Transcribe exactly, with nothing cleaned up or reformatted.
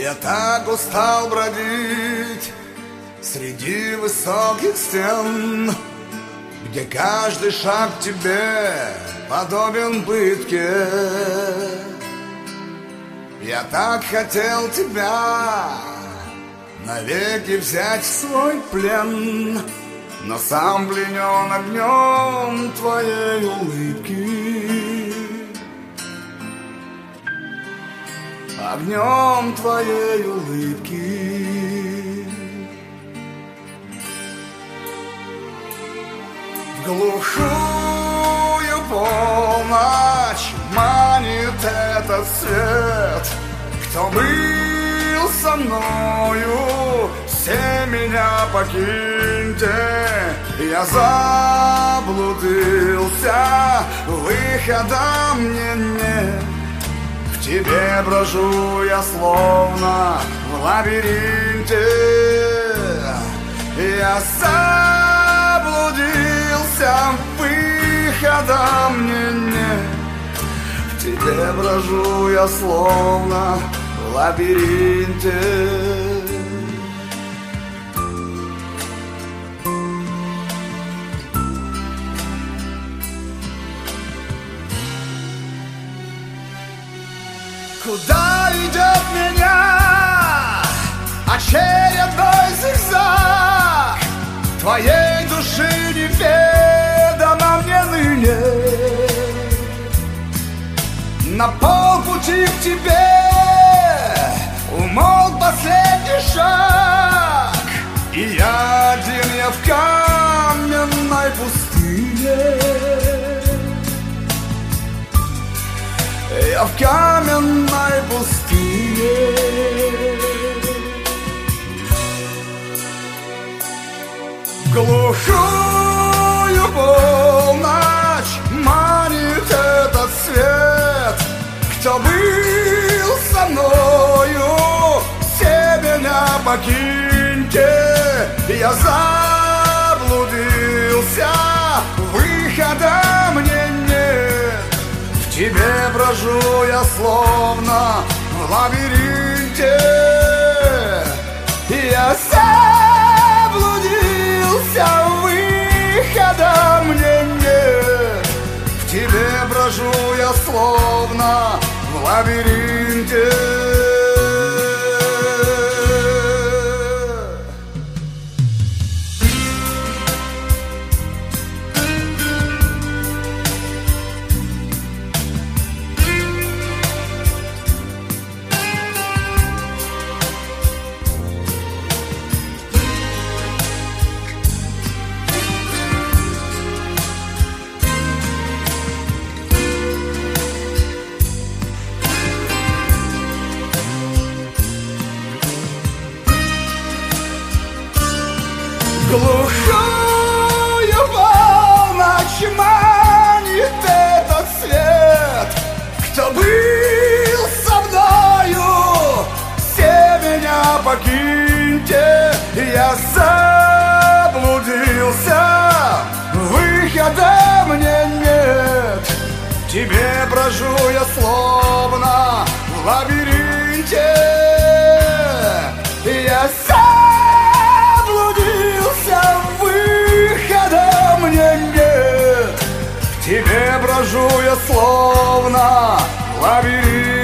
Я так устал бродить среди высоких стен, где каждый шаг тебе подобен пытке. Я так хотел тебя навеки взять в свой плен, но сам пленен огнем твоей улыбки, огнем твоей улыбки. В глухую полночь манит этот свет. Кто был со мною, все меня покиньте. Я заблудился, выхода мне нет. В тебе брожу я словно в лабиринте. Я заблудился, выхода мне нет. В тебе брожу я словно в лабиринте. Куда идет меня очередной зигзаг? Твоей души неведомо мне ныне. На полпути к тебе умолк последний шаг, и я один, я в каменной пустыне. Я в каменной пустыне. В глухую полночь манит этот свет. Кто был со мною, все меня покиньте. Я заблудился, выхода мне нет. В тебе брожу я словно в лабиринте. Я заблудился, выхода мне нет. В тебе брожу я словно в лабиринте. Глухую полночь манит этот свет. Кто был со мною, все меня покиньте. Я заблудился, выхода мне нет. В тебе брожу я словно в лабиринте. Я выхода мне нет. В тебе брожу я словно в лабиринте.